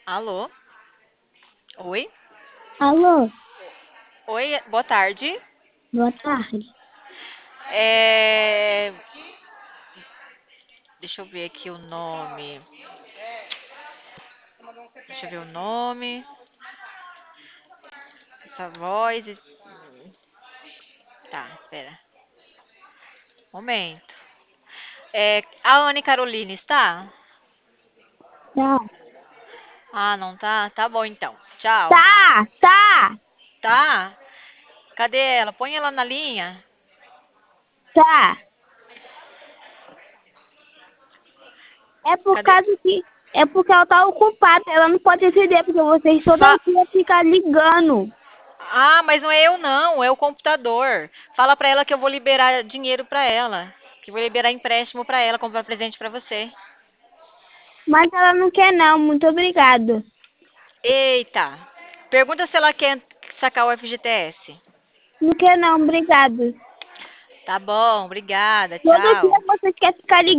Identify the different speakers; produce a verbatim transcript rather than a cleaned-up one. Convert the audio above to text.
Speaker 1: Alô? Oi?
Speaker 2: Alô,
Speaker 1: Oi, boa tarde.
Speaker 2: boa tarde.
Speaker 1: É... Deixa eu ver aqui o nome. Deixa eu ver o nome. Essa voz. Tá, espera. Momento. É... A Anne Caroline está?
Speaker 2: Tá,
Speaker 1: Ah, não tá? Tá bom então. Tchau.
Speaker 2: tá, tá,
Speaker 1: Tá? Cadê ela? Põe ela na linha.
Speaker 2: tá. É por
Speaker 1: Cadê?
Speaker 2: causa que. É porque ela tá ocupada, ela não pode atender, porque vocês toda
Speaker 1: Fa...
Speaker 2: dia ficam ligando.
Speaker 1: Ah, mas não é eu não, é o computador. Fala pra ela que eu vou liberar dinheiro pra ela. Que eu vou liberar empréstimo pra ela, comprar presente pra você.
Speaker 2: Mas ela não quer não, muito obrigado.
Speaker 1: Eita. Pergunta se ela quer sacar o F G T S.
Speaker 2: Não quer não, obrigado.
Speaker 1: Tá bom, obrigada.
Speaker 2: Todo dia
Speaker 1: Tchau.
Speaker 2: vocês querem ficar ligando.